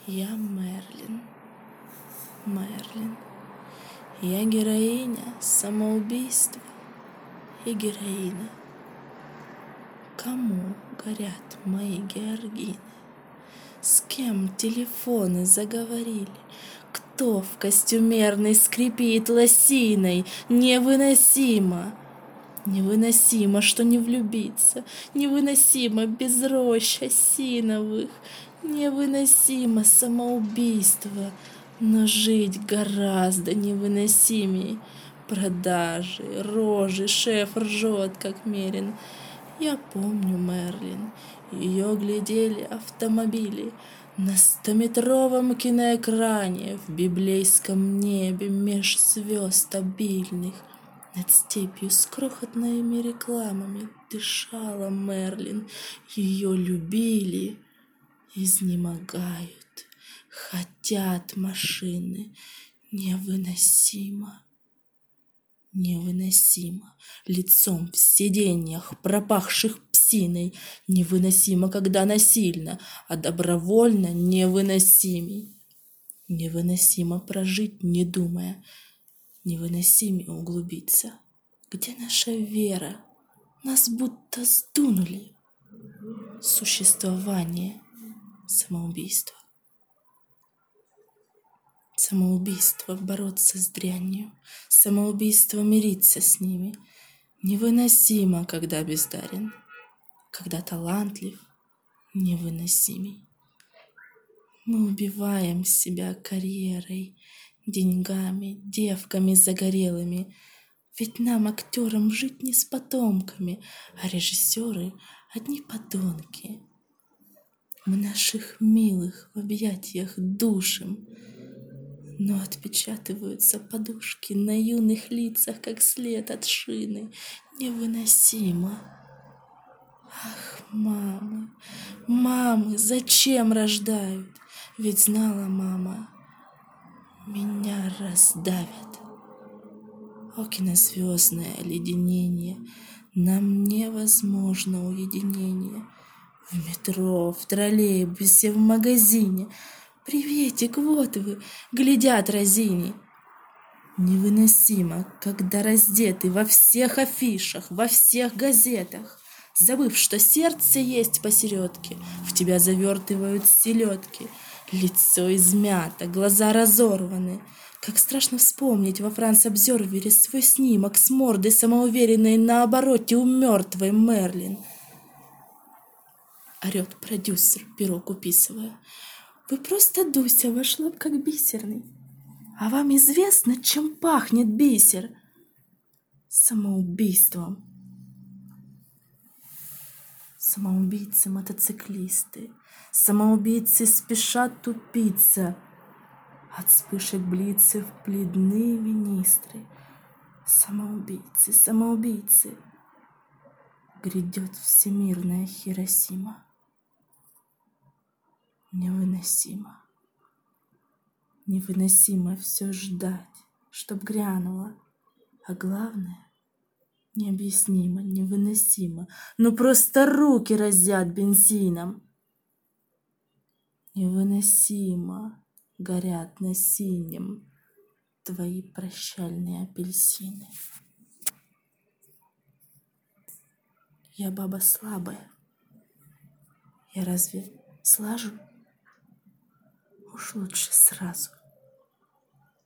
Я Мерлин. Мерлин. Я героиня самоубийства и героиня. Кому горят мои георгины? С кем телефоны заговорили? Кто в костюмерной скрипит лосиной? Невыносимо! Невыносимо, что не влюбиться, невыносимо без рощ осиновых, невыносимо самоубийство, но жить гораздо невыносимей. Продажи, рожи, шеф ржет, как мерин. Я помню Мерлин, ее глядели автомобили на 100-метровом киноэкране в библейском небе меж звезд обильных. Над степью с крохотными рекламами дышала Мерлин. Ее любили, изнемогают, хотят машины. Невыносимо, невыносимо. Лицом в сиденьях, пропахших псиной. Невыносимо, когда насильно, а добровольно невыносимей. Невыносимо прожить, не думая. Невыносимее углубиться. Где наша вера? Нас будто сдунули. Существование самоубийства. Самоубийство бороться с дрянью. Самоубийство мириться с ними. Невыносимо, когда бездарен. Когда талантлив, невыносимей. Мы убиваем себя карьерой, деньгами, девками загорелыми. Ведь нам, актерам, жить не с потомками, а режиссеры — одни подонки. Мы наших милых в объятиях душим, но отпечатываются подушки на юных лицах, как след от шины. Невыносимо. Ах, мамы, мамы, зачем рождают? Ведь знала мама, меня раздавят. О, кинозвездное оледенение, нам невозможно уединение. В метро, в троллейбусе, в магазине. Приветик, вот вы, глядят разини. Невыносимо, когда раздеты во всех афишах, во всех газетах. Забыв, что сердце есть посередке, в тебя завертывают селедки. Лицо измято, глаза разорваны. Как страшно вспомнить во Франс-Обзервере свой снимок с мордой самоуверенной на обороте у мертвой Мерлин. Орет продюсер, пирог уписывая. Вы просто, Дуся, ваш лоб как бисерный. А вам известно, чем пахнет бисер? Самоубийством. Самоубийцы-мотоциклисты. Самоубийцы спешат тупиться. От вспышек блицев бледны министры. Самоубийцы, самоубийцы. Грядет всемирная Хиросима. Невыносимо. Невыносимо все ждать, чтоб грянуло. А главное, необъяснимо, невыносимо. Ну просто руки разят бензином. Невыносимо горят на синем твои прощальные апельсины. Я баба слабая. Я разве слажу? Уж лучше сразу